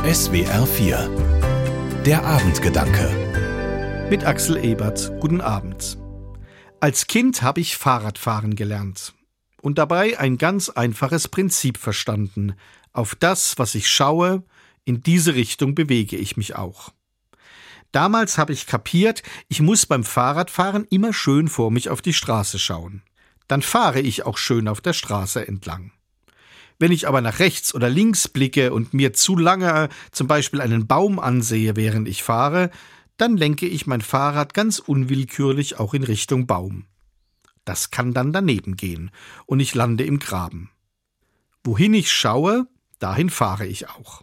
SWR 4 Der Abendgedanke mit Axel Ebert. Guten Abend. Als Kind habe ich Fahrradfahren gelernt und dabei ein ganz einfaches Prinzip verstanden. Auf das, was ich schaue, in diese Richtung bewege ich mich auch. Damals habe ich kapiert, ich muss beim Fahrradfahren immer schön vor mich auf die Straße schauen. Dann fahre ich auch schön auf der Straße entlang. Wenn ich aber nach rechts oder links blicke und mir zu lange zum Beispiel einen Baum ansehe, während ich fahre, dann lenke ich mein Fahrrad ganz unwillkürlich auch in Richtung Baum. Das kann dann daneben gehen und ich lande im Graben. Wohin ich schaue, dahin fahre ich auch.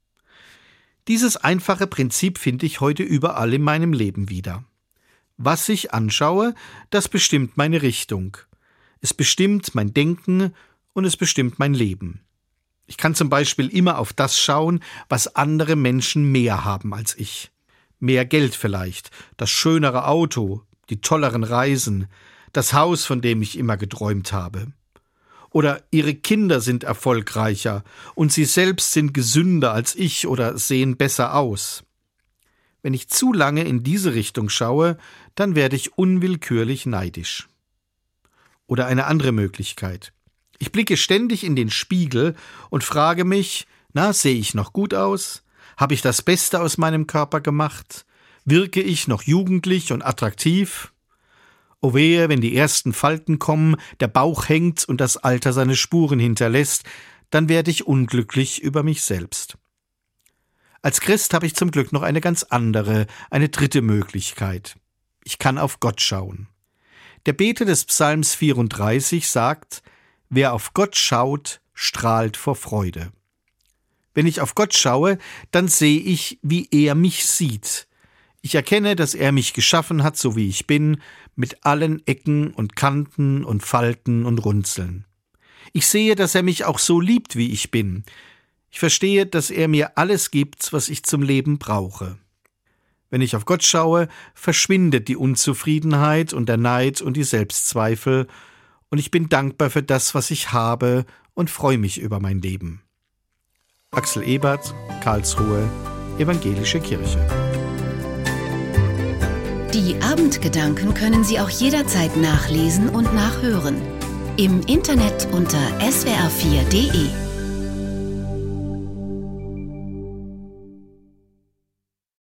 Dieses einfache Prinzip finde ich heute überall in meinem Leben wieder. Was ich anschaue, das bestimmt meine Richtung. Es bestimmt mein Denken und es bestimmt mein Leben. Ich kann zum Beispiel immer auf das schauen, was andere Menschen mehr haben als ich. Mehr Geld vielleicht, das schönere Auto, die tolleren Reisen, das Haus, von dem ich immer geträumt habe. Oder ihre Kinder sind erfolgreicher und sie selbst sind gesünder als ich oder sehen besser aus. Wenn ich zu lange in diese Richtung schaue, dann werde ich unwillkürlich neidisch. Oder eine andere Möglichkeit. Ich blicke ständig in den Spiegel und frage mich, sehe ich noch gut aus? Habe ich das Beste aus meinem Körper gemacht? Wirke ich noch jugendlich und attraktiv? Oh wehe, wenn die ersten Falten kommen, der Bauch hängt und das Alter seine Spuren hinterlässt, dann werde ich unglücklich über mich selbst. Als Christ habe ich zum Glück noch eine ganz andere, eine dritte Möglichkeit. Ich kann auf Gott schauen. Der Beter des Psalms 34 sagt, wer auf Gott schaut, strahlt vor Freude. Wenn ich auf Gott schaue, dann sehe ich, wie er mich sieht. Ich erkenne, dass er mich geschaffen hat, so wie ich bin, mit allen Ecken und Kanten und Falten und Runzeln. Ich sehe, dass er mich auch so liebt, wie ich bin. Ich verstehe, dass er mir alles gibt, was ich zum Leben brauche. Wenn ich auf Gott schaue, verschwindet die Unzufriedenheit und der Neid und die Selbstzweifel, und ich bin dankbar für das, was ich habe und freue mich über mein Leben. Axel Ebert, Karlsruhe, Evangelische Kirche. Die Abendgedanken können Sie auch jederzeit nachlesen und nachhören. Im Internet unter swr4.de.